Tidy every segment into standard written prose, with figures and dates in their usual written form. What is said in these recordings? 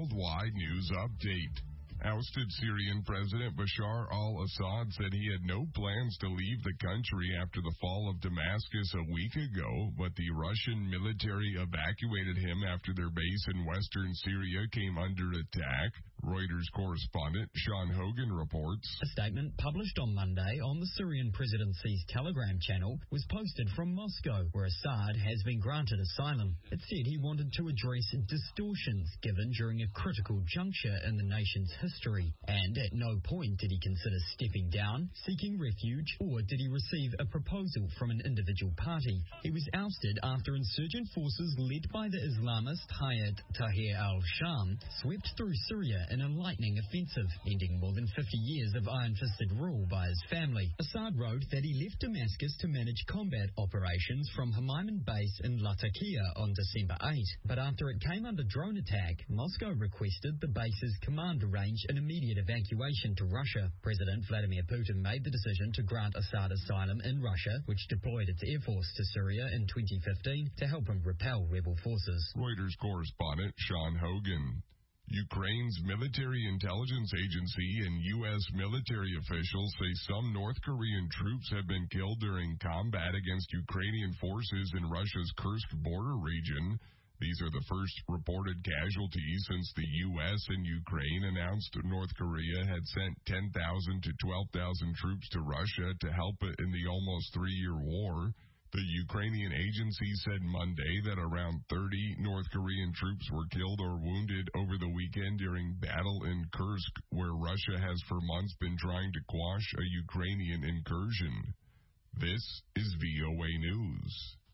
Worldwide News Update. Ousted Syrian President Bashar al-Assad said he had no plans to leave the country after the fall of Damascus a week ago, but the Russian military evacuated him after their base in western Syria came under attack. Reuters correspondent Sean Hogan reports. A statement published on Monday on the Syrian presidency's Telegram channel was posted from Moscow, where Assad has been granted asylum. It said he wanted to address distortions given during a critical juncture in the nation's history, and at no point did he consider stepping down, seeking refuge, or did he receive a proposal from an individual party. He was ousted after insurgent forces led by the Islamist Hayat Tahrir al-Sham swept through Syria in a lightning offensive, ending more than 50 years of iron-fisted rule by his family. Assad wrote that he left Damascus to manage combat operations from Hamiman base in Latakia on December 8, but after it came under drone attack, Moscow requested the base's command arrange an immediate evacuation to Russia. President Vladimir Putin made the decision to grant Assad asylum in Russia, which deployed its air force to Syria in 2015 to help him repel rebel forces. Reuters correspondent Sean Hogan. Ukraine's military intelligence agency and U.S. military officials say some North Korean troops have been killed during combat against Ukrainian forces in Russia's Kursk border region. These are the first reported casualties since the U.S. and Ukraine announced North Korea had sent 10,000 to 12,000 troops to Russia to help it in the almost 3-year war. The Ukrainian agency said Monday that around 30 North Korean troops were killed or wounded over the weekend during battle in Kursk, where Russia has for months been trying to quash a Ukrainian incursion. This is VOA News.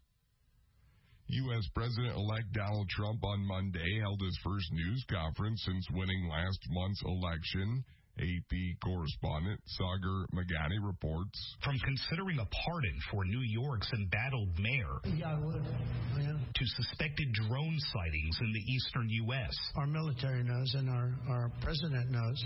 U.S. President-elect Donald Trump on Monday held his first news conference since winning last month's election. AP correspondent Sagar Meghani reports. From considering a pardon for New York's embattled mayor to suspected drone sightings in the eastern U.S. Our military knows and our president knows.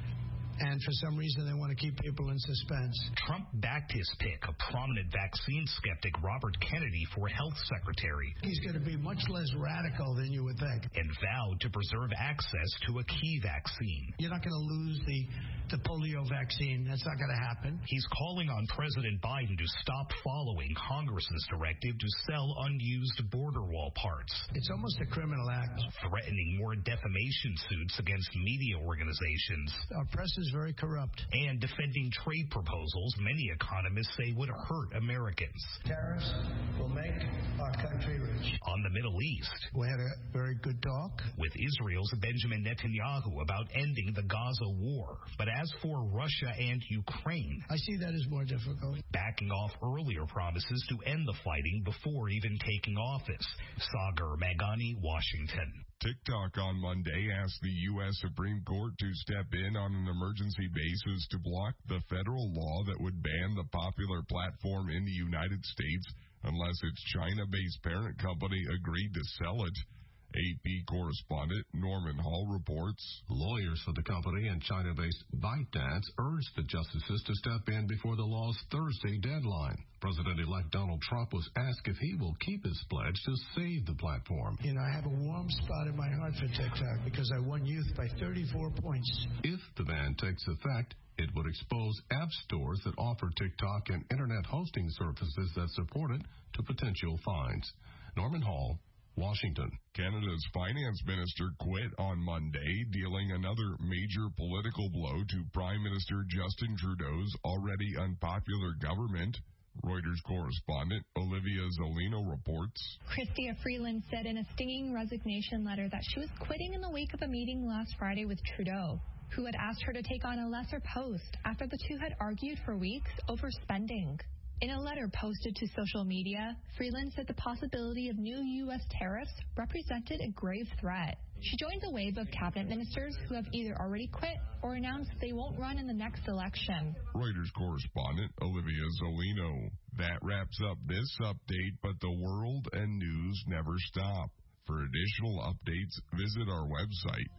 And for some reason, they want to keep people in suspense. Trump backed his pick, a prominent vaccine skeptic, Robert Kennedy, for health secretary. He's going to be much less radical than you would think. And vowed to preserve access to a key vaccine. You're not going to lose the polio vaccine. That's not going to happen. He's calling on President Biden to stop following Congress's directive to sell unused border wall parts. It's almost a criminal act. Threatening more defamation suits against media organizations. Our press is very corrupt. And defending trade proposals many economists say would hurt Americans. Tariffs will make our country rich. On the Middle East, we had a very good talk with Israel's Benjamin Netanyahu about ending the Gaza war. But as for Russia and Ukraine, I see that as more difficult. Backing off earlier promises to end the fighting before even taking office. Sagar Meghani, Washington. TikTok on Monday asked the U.S. Supreme Court to step in on an emergency basis to block the federal law that would ban the popular platform in the United States unless its China-based parent company agreed to sell it. AP correspondent Norman Hall reports. Lawyers for the company and China-based ByteDance urged the justices to step in before the law's Thursday deadline. President-elect Donald Trump was asked if he will keep his pledge to save the platform. You know, I have a warm spot in my heart for TikTok because I won youth by 34 points. If the ban takes effect, it would expose app stores that offer TikTok and internet hosting services that support it to potential fines. Norman Hall, Washington. Canada's finance minister quit on Monday, dealing another major political blow to Prime Minister Justin Trudeau's already unpopular government. Reuters correspondent Olivia Zolino reports. Chrystia Freeland said in a stinging resignation letter that she was quitting in the wake of a meeting last Friday with Trudeau, who had asked her to take on a lesser post after the two had argued for weeks over spending. In a letter posted to social media, Freeland said the possibility of new U.S. tariffs represented a grave threat. She joins a wave of cabinet ministers who have either already quit or announced they won't run in the next election. Reuters correspondent Olivia Zolino. That wraps up this update, but the world and news never stop. For additional updates, visit our website,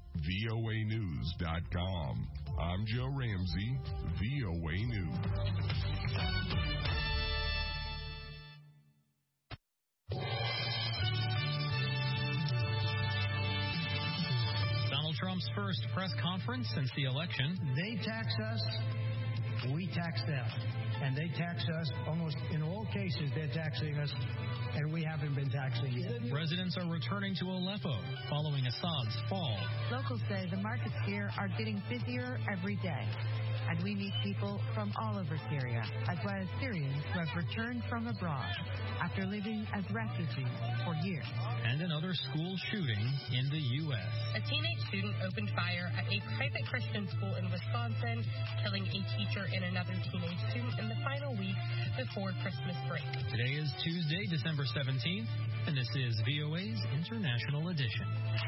voanews.com. I'm Joe Ramsey, VOA News. Trump's first press conference since the election. They tax us, we tax them. And they tax us, almost in all cases, they're taxing us, and we haven't been taxing yet. Residents are returning to Aleppo following Assad's fall. Locals say the markets here are getting busier every day. And we meet people from all over Syria, as well as Syrians who have returned from abroad after living as refugees for years. And another school shooting in the U.S. A teenage student opened fire at a private Christian school in Wisconsin, killing a teacher and another teenage student in the final week before Christmas break. Today is Tuesday, December 17th, and this is VOA's International Edition.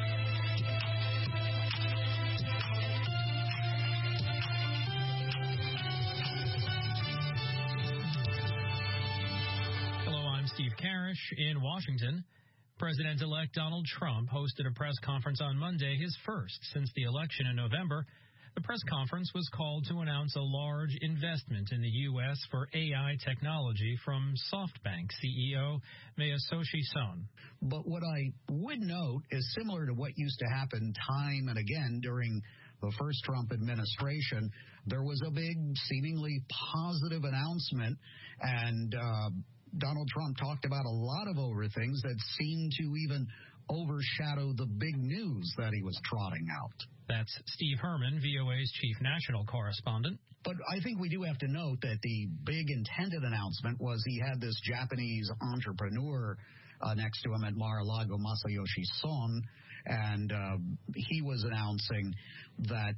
Steve Karish in Washington. President-elect Donald Trump hosted a press conference on Monday, his first since the election in November. The press conference was called to announce a large investment in the U.S. for AI technology from SoftBank CEO Masayoshi Son. But what I would note is similar to what used to happen time and again during the first Trump administration. There was a big, seemingly positive announcement, and Donald Trump talked about a lot of things that seemed to even overshadow the big news that he was trotting out. That's Steve Herman, VOA's chief national correspondent. But I think we do have to note that the big intended announcement was he had this Japanese entrepreneur next to him at Mar-a-Lago, Masayoshi Son, and he was announcing that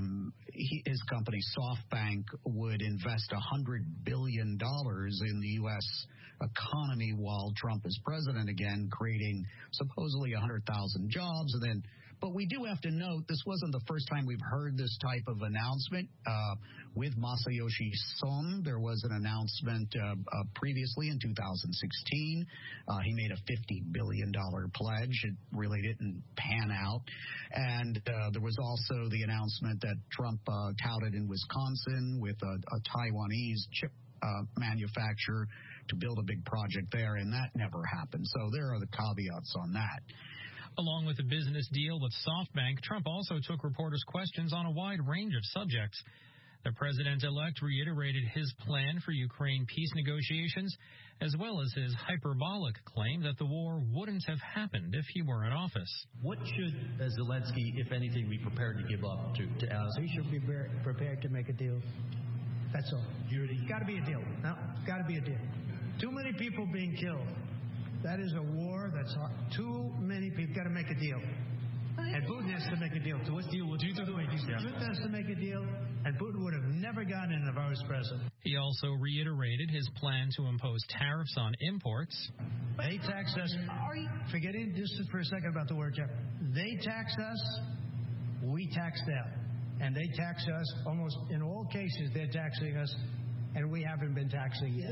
his company SoftBank would invest $100 billion in the U.S. economy while Trump is president again, creating supposedly 100,000 jobs. But we do have to note this wasn't the first time we've heard this type of announcement. With Masayoshi Son, there was an announcement previously in 2016. He made a $50 billion pledge. It really didn't pan out. And there was also the announcement that Trump touted in Wisconsin with a Taiwanese chip manufacturer to build a big project there, and that never happened. So there are the caveats on that. Along with a business deal with SoftBank, Trump also took reporters' questions on a wide range of subjects. The president-elect reiterated his plan for Ukraine peace negotiations, as well as his hyperbolic claim that the war wouldn't have happened if he were in office. What should Zelensky, if anything, be prepared to give up to ask? He should be prepared to make a deal. That's all. Got to be a deal. No, got to be a deal. Too many people being killed. That is a war that's hard. Too many people. Got to make a deal. And Putin has to make a deal. So what deal would you do? Putin has to make a deal, and Putin would have never gotten in if I was president. He also reiterated his plan to impose tariffs on imports. They tax us. Forgetting just for a second about the word Jeff. They tax us, we tax them. And they tax us, almost in all cases, they're taxing us, and we haven't been taxing yet.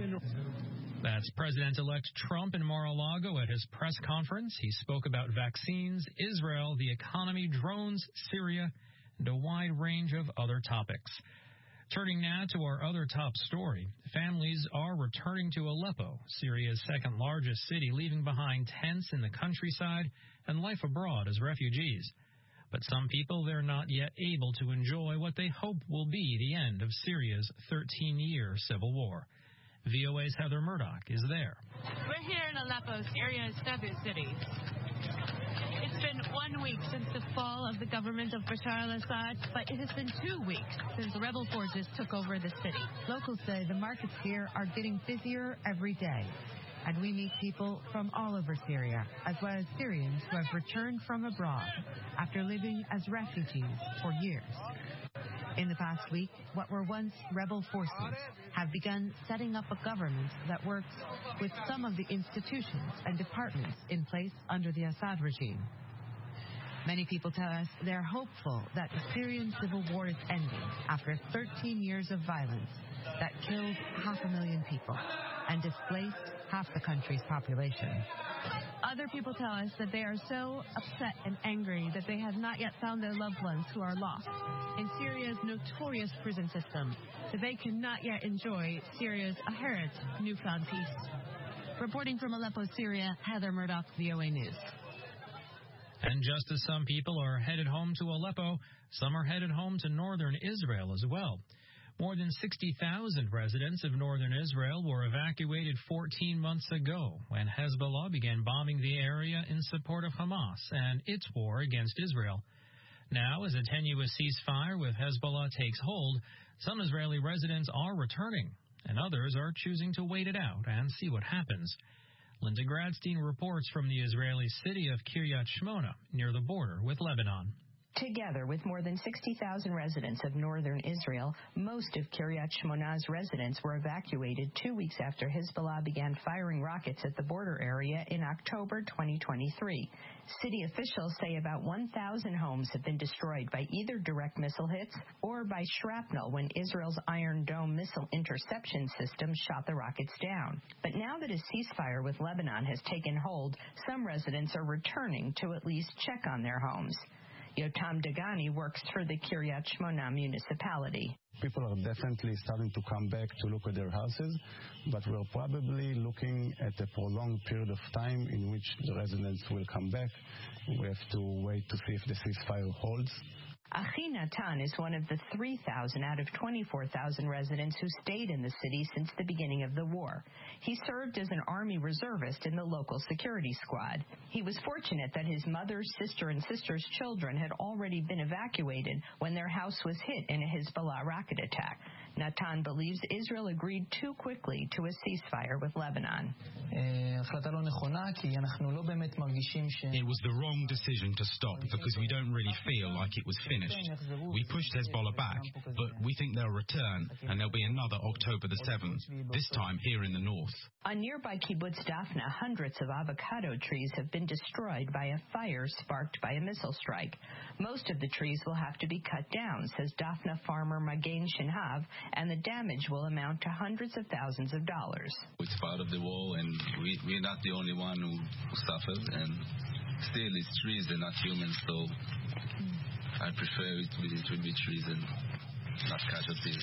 That's President-elect Trump in Mar-a-Lago at his press conference. He spoke about vaccines, Israel, the economy, drones, Syria, and a wide range of other topics. Turning now to our other top story. Families are returning to Aleppo, Syria's second largest city, leaving behind tents in the countryside and life abroad as refugees. But some people, they're not yet able to enjoy what they hope will be the end of Syria's 13-year civil war. VOA's Heather Murdoch is there. We're here in Aleppo, Syria's southern city. It's been 1 week since the fall of the government of Bashar al-Assad, but it has been 2 weeks since rebel forces took over the city. Locals say the markets here are getting busier every day. And we meet people from all over Syria, as well as Syrians who have returned from abroad after living as refugees for years. In the past week, what were once rebel forces have begun setting up a government that works with some of the institutions and departments in place under the Assad regime. Many people tell us they're hopeful that the Syrian civil war is ending after 13 years of violence that killed 500,000 people and displaced half the country's population. Other people tell us that they are so upset and angry that they have not yet found their loved ones who are lost in Syria's notorious prison system, that they cannot yet enjoy Syria's apparent newfound peace. Reporting from Aleppo, Syria, Heather Murdoch, VOA News. And just as some people are headed home to Aleppo, some are headed home to northern Israel as well. More than 60,000 residents of northern Israel were evacuated 14 months ago when Hezbollah began bombing the area in support of Hamas and its war against Israel. Now, as a tenuous ceasefire with Hezbollah takes hold, some Israeli residents are returning, and others are choosing to wait it out and see what happens. Linda Gradstein reports from the Israeli city of Kiryat Shmona, near the border with Lebanon. Together with more than 60,000 residents of northern Israel, most of Kiryat Shmona's residents were evacuated 2 weeks after Hezbollah began firing rockets at the border area in October 2023. City officials say about 1,000 homes have been destroyed by either direct missile hits or by shrapnel when Israel's Iron Dome missile interception system shot the rockets down. But now that a ceasefire with Lebanon has taken hold, some residents are returning to at least check on their homes. Yotam Dagani works for the Kiryat Shmona municipality. People are definitely starting to come back to look at their houses, but we're probably looking at a prolonged period of time in which the residents will come back. We have to wait to see if the ceasefire holds. Achi Natan is one of the 3,000 out of 24,000 residents who stayed in the city since the beginning of the war. He served as an Army reservist in the local security squad. He was fortunate that his mother, sister, and sister's children had already been evacuated when their house was hit in a Hezbollah rocket attack. Natan believes Israel agreed too quickly to a ceasefire with Lebanon. It was the wrong decision to stop because we don't really feel like it was finished. We pushed Hezbollah back, but we think they'll return, and there'll be another October the 7th, this time here in the north. On nearby kibbutz Dafna, hundreds of avocado trees have been destroyed by a fire sparked by a missile strike. Most of the trees will have to be cut down, says Dafna farmer Magen Shinhav, and the damage will amount to hundreds of thousands of dollars. It's part of the war, and we're not the only one who suffers, and still it's trees, they're not humans, so I prefer it will be trees and not casualties.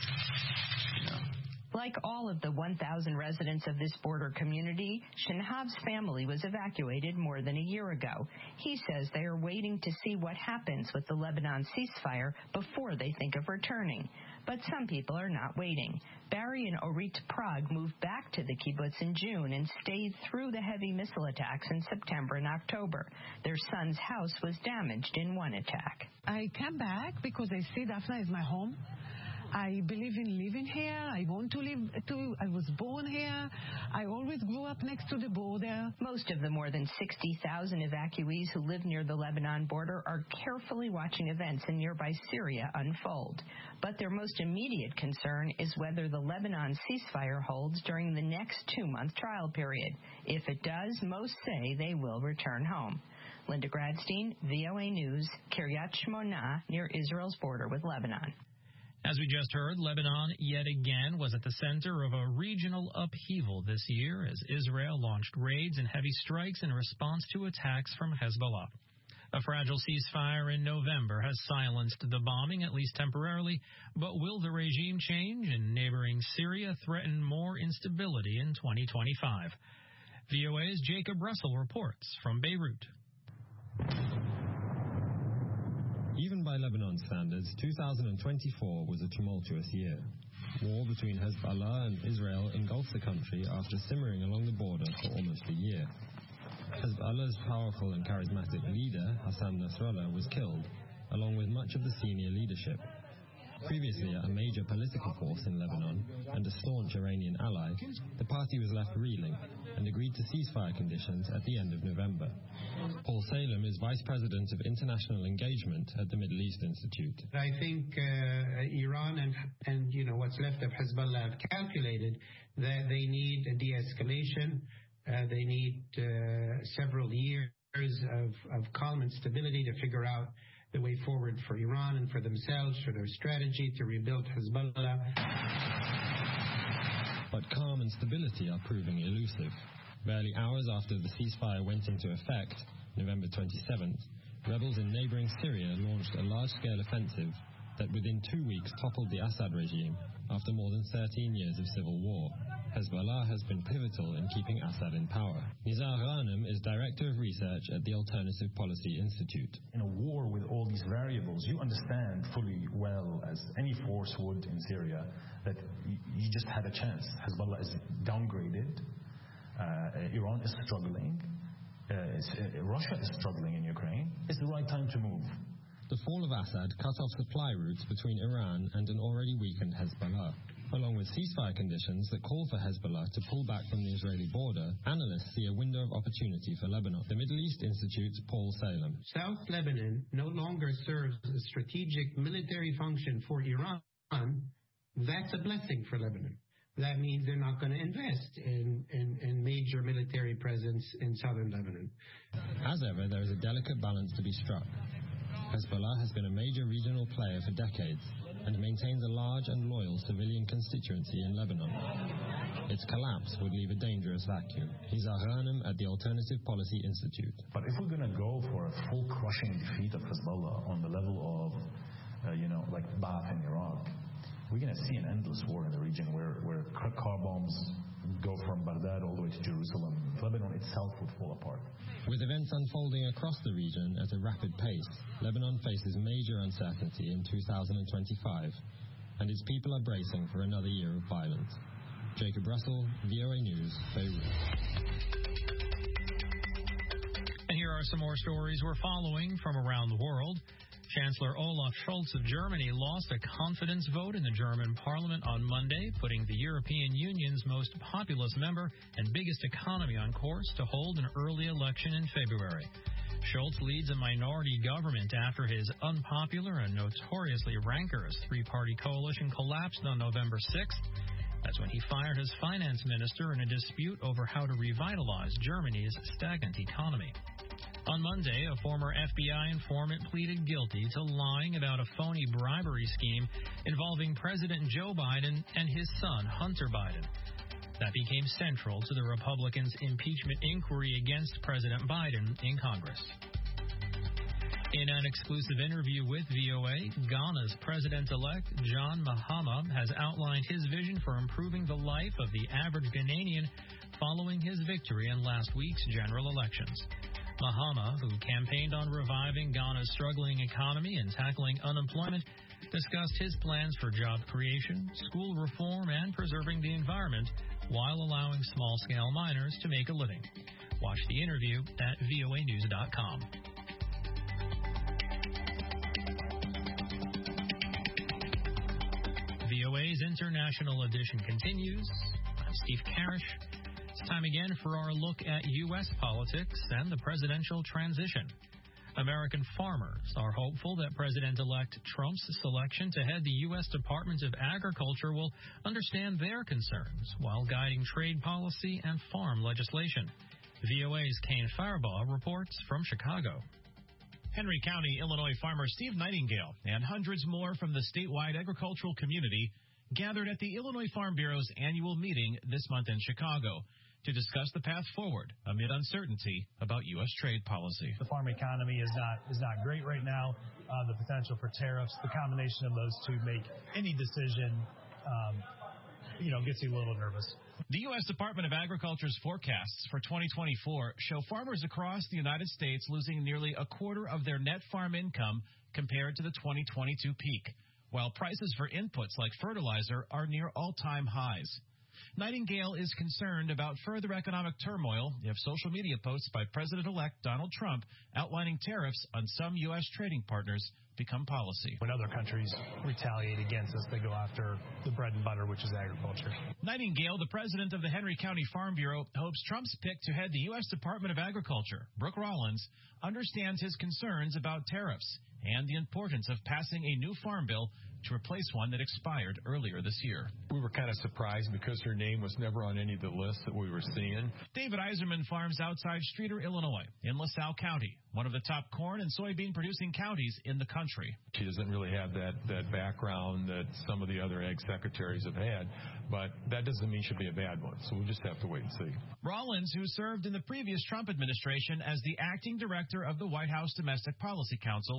Like all of the 1,000 residents of this border community, Shinhav's family was evacuated more than a year ago. He says they are waiting to see what happens with the Lebanon ceasefire before they think of returning. But some people are not waiting. Barry and Orit Prague moved back to the kibbutz in June and stayed through the heavy missile attacks in September and October. Their son's house was damaged in one attack. I came back because I see Dafna is my home. I believe in living here. I want to live too. I was born here. I always grew up next to the border. Most of the more than 60,000 evacuees who live near the Lebanon border are carefully watching events in nearby Syria unfold. But their most immediate concern is whether the Lebanon ceasefire holds during the next 2-month trial period. If it does, most say they will return home. Linda Gradstein, VOA News, Kiryat Shmona, near Israel's border with Lebanon. As we just heard, Lebanon yet again was at the center of a regional upheaval this year as Israel launched raids and heavy strikes in response to attacks from Hezbollah. A fragile ceasefire in November has silenced the bombing, at least temporarily, but will the regime change in neighboring Syria threaten more instability in 2025? VOA's Jacob Russell reports from Beirut. Even by Lebanon standards, 2024 was a tumultuous year. War between Hezbollah and Israel engulfed the country after simmering along the border for almost a year. Hezbollah's powerful and charismatic leader, Hassan Nasrallah, was killed, along with much of the senior leadership. Previously a major political force in Lebanon and a staunch Iranian ally, the party was left reeling and agreed to ceasefire conditions at the end of November. Paul Salem is Vice President of International Engagement at the Middle East Institute. I think Iran and what's left of Hezbollah have calculated that they need a de-escalation. They need several years of calm and stability to figure out the way forward for Iran and for themselves, for their strategy to rebuild Hezbollah. But calm and stability are proving elusive. Barely hours after the ceasefire went into effect, November 27th, rebels in neighboring Syria launched a large-scale offensive that within 2 weeks toppled the Assad regime after more than 13 years of civil war. Hezbollah has been pivotal in keeping Assad in power. Nizar Ghanem is Director of Research at the Alternative Policy Institute. In a war with all these variables, you understand fully well, as any force would in Syria, that you just had a chance. Hezbollah is downgraded. Iran is struggling. Russia is struggling in Ukraine. It's the right time to move. The fall of Assad cut off supply routes between Iran and an already weakened Hezbollah. Along with ceasefire conditions that call for Hezbollah to pull back from the Israeli border, analysts see a window of opportunity for Lebanon. The Middle East Institute's Paul Salem. South Lebanon no longer serves a strategic military function for Iran. That's a blessing for Lebanon. That means they're not going to invest in major military presence in southern Lebanon. As ever, there is a delicate balance to be struck. Hezbollah has been a major regional player for decades and maintains a large and loyal civilian constituency in Lebanon. Its collapse would leave a dangerous vacuum. Nizar Ghanem at the Alternative Policy Institute. But if we're going to go for a full crushing defeat of Hezbollah on the level of, like Ba'ath in Iraq, we're going to see an endless war in the region where car bombs go from Baghdad all the way to Jerusalem. Lebanon itself would fall apart. With events unfolding across the region at a rapid pace, Lebanon faces major uncertainty in 2025, and its people are bracing for another year of violence. Jacob Russell, VOA News, Beirut. And here are some more stories we're following from around the world. Chancellor Olaf Scholz of Germany lost a confidence vote in the German parliament on Monday, putting the European Union's most populous member and biggest economy on course to hold an early election in February. Scholz leads a minority government after his unpopular and notoriously rancorous three-party coalition collapsed on November 6th. That's when he fired his finance minister in a dispute over how to revitalize Germany's stagnant economy. On Monday, a former FBI informant pleaded guilty to lying about a phony bribery scheme involving President Joe Biden and his son, Hunter Biden. That became central to the Republicans' impeachment inquiry against President Biden in Congress. In an exclusive interview with VOA, Ghana's president-elect John Mahama has outlined his vision for improving the life of the average Ghanaian following his victory in last week's general elections. Mahama, who campaigned on reviving Ghana's struggling economy and tackling unemployment, discussed his plans for job creation, school reform, and preserving the environment while allowing small-scale miners to make a living. Watch the interview at voanews.com. VOA's International Edition continues. I'm Steve Karish. It's time again for our look at U.S. politics and the presidential transition. American farmers are hopeful that President-elect Trump's selection to head the U.S. Department of Agriculture will understand their concerns while guiding trade policy and farm legislation. VOA's Kane Faribaugh reports from Chicago. Henry County, Illinois farmer Steve Nightingale and hundreds more from the statewide agricultural community gathered at the Illinois Farm Bureau's annual meeting this month in Chicago to discuss the path forward amid uncertainty about U.S. trade policy. The farm economy is not great right now. The potential for tariffs, the combination of those two make any decision, gets you a little nervous. The U.S. Department of Agriculture's forecasts for 2024 show farmers across the United States losing nearly a quarter of their net farm income compared to the 2022 peak, while prices for inputs like fertilizer are near all-time highs. Nightingale is concerned about further economic turmoil if social media posts by President-elect Donald Trump outlining tariffs on some U.S. trading partners become policy. When other countries retaliate against us, they go after the bread and butter, which is agriculture. Nightingale, the president of the Henry County Farm Bureau, hopes Trump's pick to head the U.S. Department of Agriculture, Brooke Rollins, understands his concerns about tariffs and the importance of passing a new farm bill to replace one that expired earlier this year. We were kind of surprised because her name was never on any of the lists that we were seeing. David Eiserman farms outside Streator, Illinois, in LaSalle County, one of the top corn and soybean producing counties in the country. She doesn't really have that background that some of the other ag secretaries have had, but that doesn't mean she'll be a bad one, so we'll just have to wait and see. Rollins, who served in the previous Trump administration as the acting director of the White House Domestic Policy Council,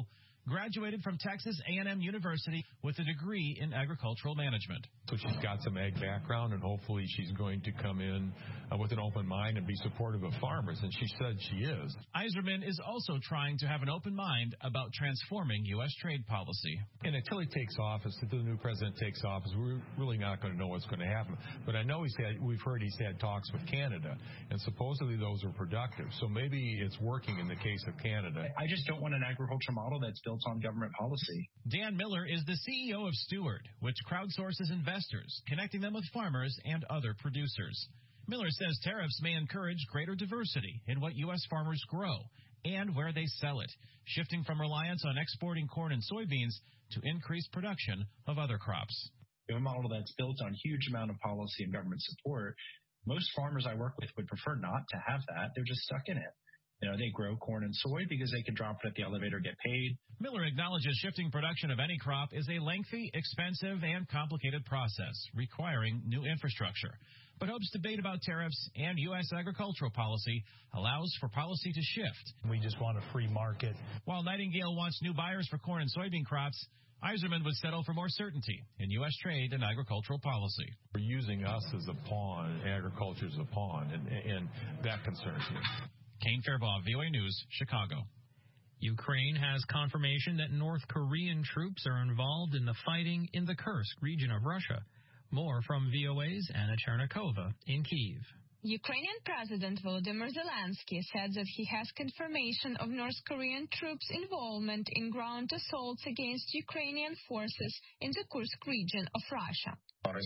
graduated from Texas A&M University with a degree in agricultural management. So she's got some ag background, and hopefully she's going to come in with an open mind and be supportive of farmers, and she said she is. Iserman is also trying to have an open mind about transforming U.S. trade policy. And until he takes office, until the new president takes office, we're really not going to know what's going to happen. But I know we've heard he's had talks with Canada, and supposedly those are productive. So maybe it's working in the case of Canada. I just don't want an agriculture model that's built on government policy. Dan Miller is the CEO of Steward, which crowdsources investors, connecting them with farmers and other producers. Miller says tariffs may encourage greater diversity in what U.S. farmers grow and where they sell it, shifting from reliance on exporting corn and soybeans to increased production of other crops. A model that's built on huge amount of policy and government support, most farmers I work with would prefer not to have that. They're just stuck in it. You know, they grow corn and soy because they can drop it at the elevator, get paid. Miller acknowledges shifting production of any crop is a lengthy, expensive, and complicated process, requiring new infrastructure, but hopes debate about tariffs and U.S. agricultural policy allows for policy to shift. We just want a free market. While Nightingale wants new buyers for corn and soybean crops, Iserman would settle for more certainty in U.S. trade and agricultural policy. We're using us as a pawn, agriculture as a pawn, and that concerns me. Kane Fairbaugh, VOA News, Chicago. Ukraine has confirmation that North Korean troops are involved in the fighting in the Kursk region of Russia. More from VOA's Anna Chernikova in Kyiv. Ukrainian President Volodymyr Zelensky said that he has confirmation of North Korean troops' involvement in ground assaults against Ukrainian forces in the Kursk region of Russia.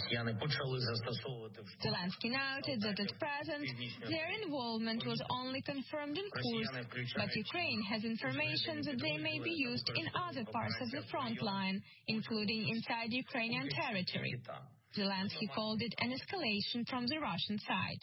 Zelensky noted that at present, their involvement was only confirmed in Kursk, but Ukraine has information that they may be used in other parts of the front line, including inside Ukrainian territory. Zelensky called it an escalation from the Russian side.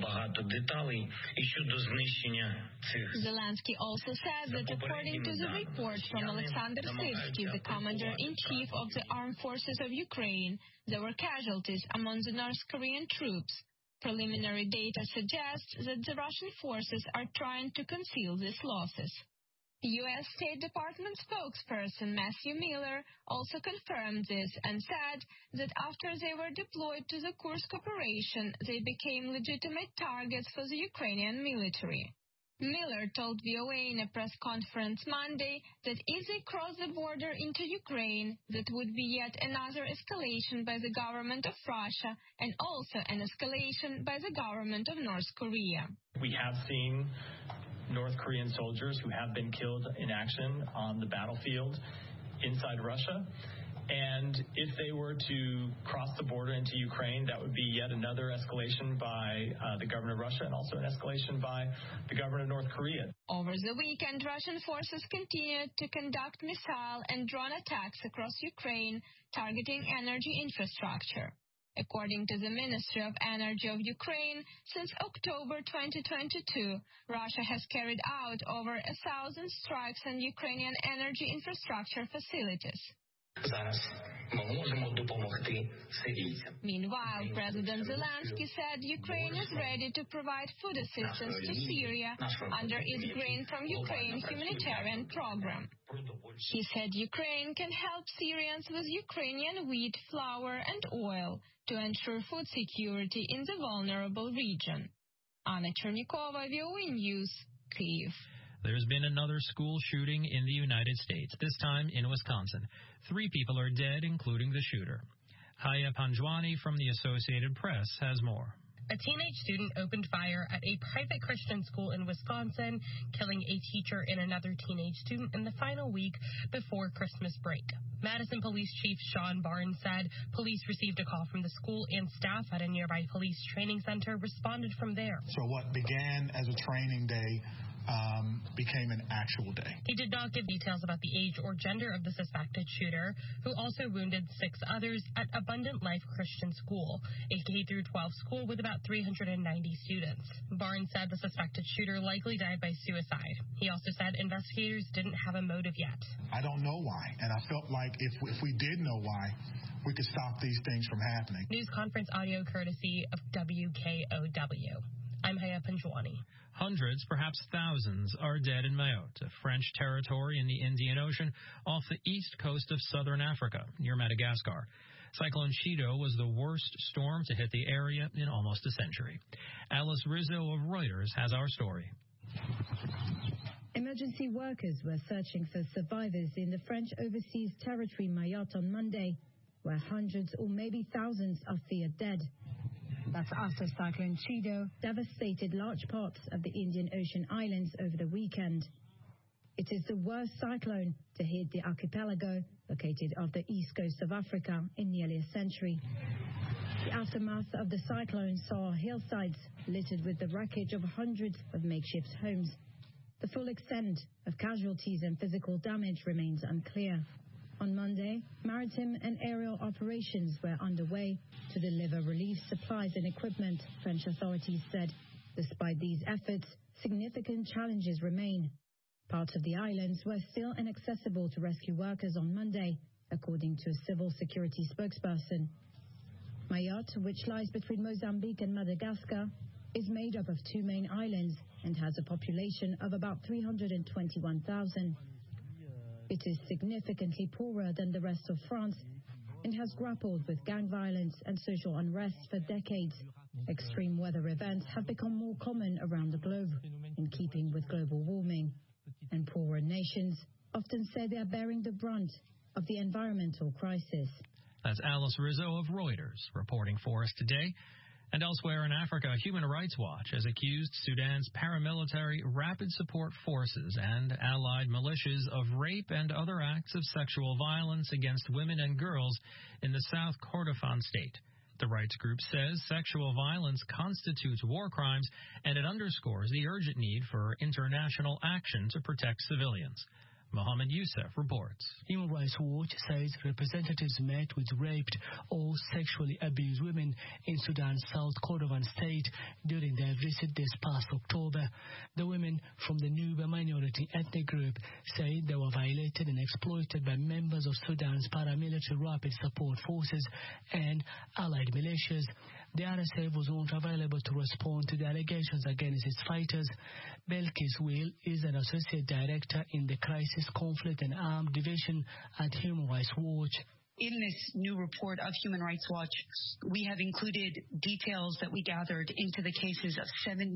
Zelensky also said that according to the report from Alexander Syrskyi, the commander-in-chief of the armed forces of Ukraine, there were casualties among the North Korean troops. Preliminary data suggests that the Russian forces are trying to conceal these losses. U.S. State Department spokesperson Matthew Miller also confirmed this and said that after they were deployed to the Kursk operation, they became legitimate targets for the Ukrainian military. Miller told VOA in a press conference Monday that if they cross the border into Ukraine, that would be yet another escalation by the government of Russia and also an escalation by the government of North Korea. We have seen North Korean soldiers who have been killed in action on the battlefield inside Russia. And if they were to cross the border into Ukraine, that would be yet another escalation by the government of Russia and also an escalation by the government of North Korea. Over the weekend, Russian forces continued to conduct missile and drone attacks across Ukraine, targeting energy infrastructure. According to the Ministry of Energy of Ukraine, since October 2022, Russia has carried out over 1,000 strikes on Ukrainian energy infrastructure facilities. Meanwhile, President Zelensky said Ukraine is ready to provide food assistance to Syria under its Grain from Ukraine humanitarian program. He said Ukraine can help Syrians with Ukrainian wheat, flour, and oil to ensure food security in the vulnerable region. Anna Chernikova, VOA News, Kyiv. There's been another school shooting in the United States, this time in Wisconsin. 3 people are dead, including the shooter. Haya Panjwani from the Associated Press has more. A teenage student opened fire at a private Christian school in Wisconsin, killing a teacher and another teenage student in the final week before Christmas break. Madison Police Chief Sean Barnes said police received a call from the school and staff at a nearby police training center responded from there. So what began as a training day became an actual day. He did not give details about the age or gender of the suspected shooter, who also wounded 6 others at Abundant Life Christian School, a K-12 school with about 390 students. Barnes said the suspected shooter likely died by suicide. He also said investigators didn't have a motive yet. I don't know why, and I felt like if we did know why, we could stop these things from happening. News conference audio courtesy of WKOW. I'm I'm Haya Panjwani. Hundreds, perhaps thousands, are dead in Mayotte, a French territory in the Indian Ocean off the east coast of southern Africa, near Madagascar. Cyclone Chido was the worst storm to hit the area in almost a century. Alice Rizzo of Reuters has our story. Emergency workers were searching for survivors in the French overseas territory Mayotte on Monday, where hundreds or maybe thousands are feared dead. That's after Cyclone Chido devastated large parts of the Indian Ocean islands over the weekend. It is the worst cyclone to hit the archipelago, located off the east coast of Africa, in nearly a century. The aftermath of the cyclone saw hillsides littered with the wreckage of hundreds of makeshift homes. The full extent of casualties and physical damage remains unclear. On Monday, maritime and aerial operations were underway to deliver relief supplies and equipment, French authorities said. Despite these efforts, significant challenges remain. Parts of the islands were still inaccessible to rescue workers on Monday, according to a civil security spokesperson. Mayotte, which lies between Mozambique and Madagascar, is made up of two main islands and has a population of about 321,000. It is significantly poorer than the rest of France and has grappled with gang violence and social unrest for decades. Extreme weather events have become more common around the globe, in keeping with global warming. And poorer nations often say they are bearing the brunt of the environmental crisis. That's Alice Rizzo of Reuters reporting for us today. And elsewhere in Africa, Human Rights Watch has accused Sudan's paramilitary Rapid Support Forces and allied militias of rape and other acts of sexual violence against women and girls in the South Kordofan state. The rights group says sexual violence constitutes war crimes, and it underscores the urgent need for international action to protect civilians. Mohammed Youssef reports. Human Rights Watch says representatives met with raped or sexually abused women in Sudan's South Kordofan state during their visit this past October. The women from the Nuba minority ethnic group say they were violated and exploited by members of Sudan's paramilitary Rapid Support Forces and allied militias. The RSF was not available to respond to the allegations against its fighters. Belkis Will is an associate director in the Crisis, Conflict and Armed Division at Human Rights Watch. In this new report of Human Rights Watch, we have included details that we gathered into the cases of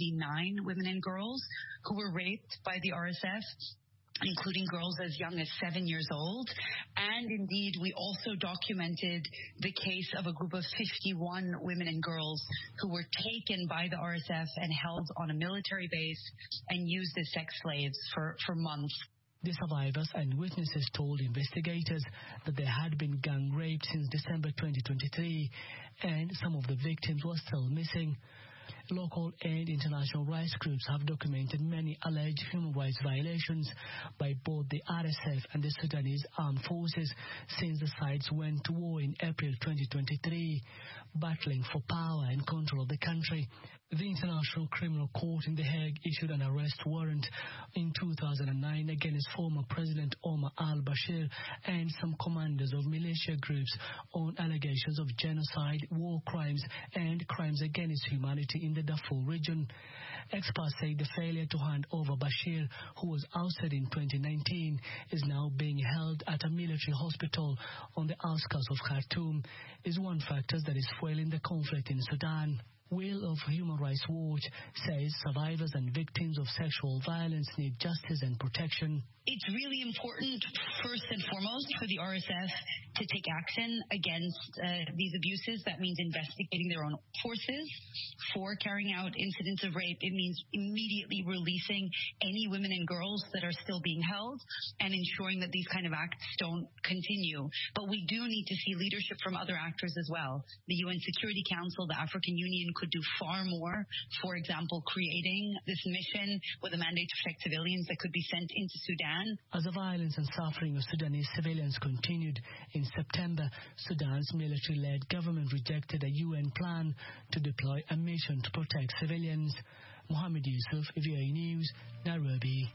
79 women and girls who were raped by the RSF, including girls as young as 7 years old. And indeed, we also documented the case of a group of 51 women and girls who were taken by the RSF and held on a military base and used as sex slaves for months. The survivors and witnesses told investigators that they had been gang raped since December 2023, and some of the victims were still missing. Local and international rights groups have documented many alleged human rights violations by both the RSF and the Sudanese armed forces since the sides went to war in April 2023, battling for power and control of the country. The International Criminal Court in The Hague issued an arrest warrant in 2009 against former President Omar al-Bashir and some commanders of militia groups on allegations of genocide, war crimes, and crimes against humanity in the Darfur region. Experts say the failure to hand over Bashir, who was ousted in 2019, is now being held at a military hospital on the outskirts of Khartoum, is one factor that is fueling the conflict in Sudan. Will of Human Rights Watch says survivors and victims of sexual violence need justice and protection. It's really important, first and foremost, for the RSF to take action against these abuses. That means investigating their own forces for carrying out incidents of rape. It means immediately releasing any women and girls that are still being held and ensuring that these kind of acts don't continue. But we do need to see leadership from other actors as well. The UN Security Council, the African Union could do far more. For example, creating this mission with a mandate to protect civilians that could be sent into Sudan. As the violence and suffering of Sudanese civilians continued, in September, Sudan's military-led government rejected a UN plan to deploy a mission to protect civilians. Mohammed Yusuf, VOA News, Nairobi.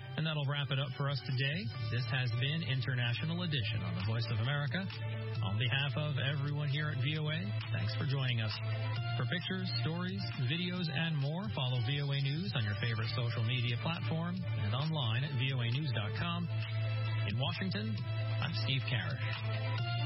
And that'll wrap it up for us today. This has been International Edition on the Voice of America. On behalf of everyone here at VOA, thanks for joining us. For pictures, stories, videos, and more, follow VOA News on your favorite social media platform and online at voanews.com. In Washington, I'm Steve Karish.